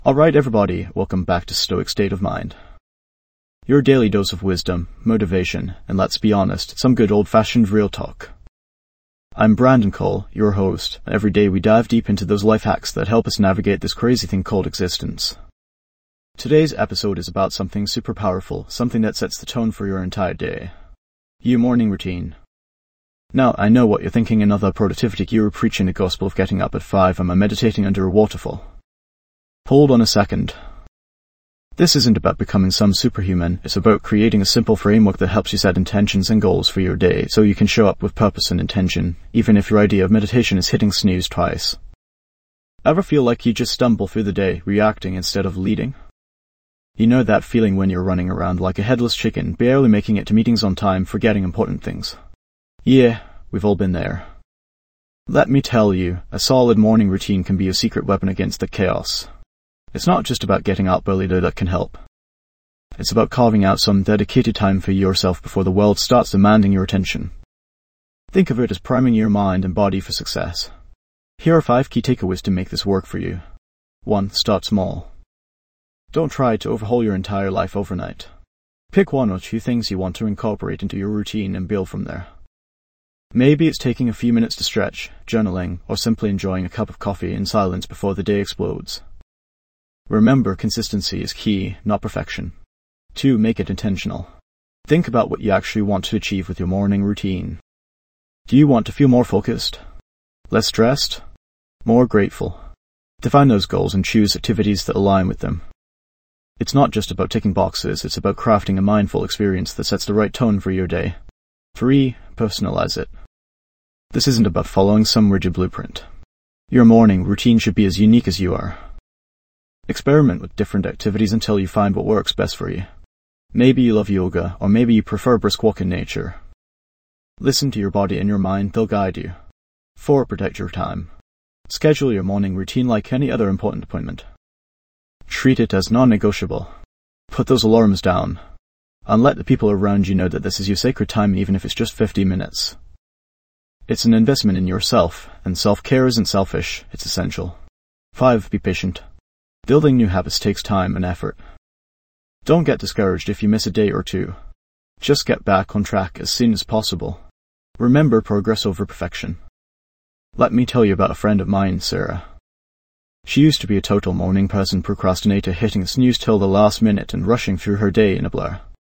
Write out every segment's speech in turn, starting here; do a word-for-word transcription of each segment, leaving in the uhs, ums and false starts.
Alright everybody, welcome back to Stoic State of Mind. Your daily dose of wisdom, motivation, and let's be honest, some good old-fashioned real talk. I'm Brandon Cole, your host, and every day we dive deep into those life hacks that help us navigate this crazy thing called existence. Today's episode is about something super powerful, something that sets the tone for your entire day. Your morning routine. Now, I know what you're thinking, another productivity guru preaching the gospel of getting up at five and meditating under a waterfall. Hold on a second. This isn't about becoming some superhuman, it's about creating a simple framework that helps you set intentions and goals for your day so you can show up with purpose and intention, even if your idea of meditation is hitting snooze twice. Ever feel like you just stumble through the day, reacting instead of leading? You know that feeling when you're running around like a headless chicken, barely making it to meetings on time, forgetting important things. Yeah, we've all been there. Let me tell you, a solid morning routine can be a secret weapon against the chaos. It's not just about getting up early though that can help. It's about carving out some dedicated time for yourself before the world starts demanding your attention. Think of it as priming your mind and body for success. Here are five key takeaways to make this work for you. one. Start small. Don't try to overhaul your entire life overnight. Pick one or two things you want to incorporate into your routine and build from there. Maybe it's taking a few minutes to stretch, journaling, or simply enjoying a cup of coffee in silence before the day explodes. Remember, consistency is key, not perfection. two. Make it intentional. Think about what you actually want to achieve with your morning routine. Do you want to feel more focused? Less stressed? More grateful? Define those goals and choose activities that align with them. It's not just about ticking boxes, it's about crafting a mindful experience that sets the right tone for your day. three. Personalize it. This isn't about following some rigid blueprint. Your morning routine should be as unique as you are. Experiment with different activities until you find what works best for you. Maybe you love yoga, or maybe you prefer a brisk walk in nature. Listen to your body and your mind, they'll guide you. four. Protect your time. Schedule your morning routine like any other important appointment. Treat it as non-negotiable. Put those alarms down, and let the people around you know that this is your sacred time, even if it's just fifty minutes. It's an investment in yourself, and self-care isn't selfish, it's essential. five. Be patient. Building new habits takes time and effort. Don't get discouraged if you miss a day or two. Just get back on track as soon as possible. Remember, progress over perfection. Let me tell you about a friend of mine, Sarah. She used to be a total morning person, procrastinator, hitting snooze till the last minute and rushing through her day in a blur.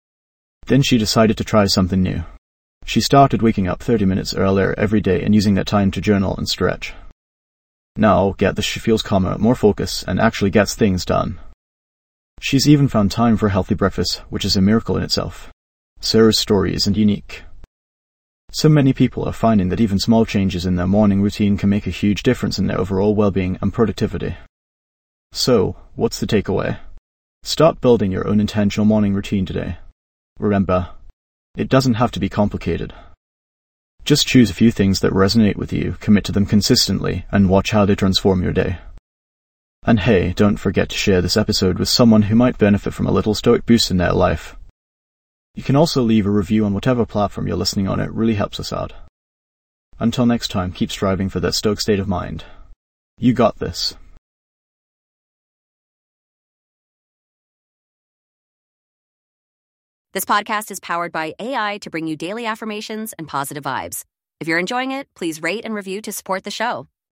Then she decided to try something new. She started waking up thirty minutes earlier every day and using that time to journal and stretch. Now, get this, she feels calmer, more focused, and actually gets things done. She's even found time for a healthy breakfast, which is a miracle in itself. Sarah's story isn't unique. So many people are finding that even small changes in their morning routine can make a huge difference in their overall well-being and productivity. So, what's the takeaway? Start building your own intentional morning routine today. Remember, it doesn't have to be complicated. Just choose a few things that resonate with you, commit to them consistently, and watch how they transform your day. And hey, don't forget to share this episode with someone who might benefit from a little stoic boost in their life. You can also leave a review on whatever platform you're listening on, it really helps us out. Until next time, keep striving for that stoic state of mind. You got this. This podcast is powered by A I to bring you daily affirmations and positive vibes. If you're enjoying it, please rate and review to support the show.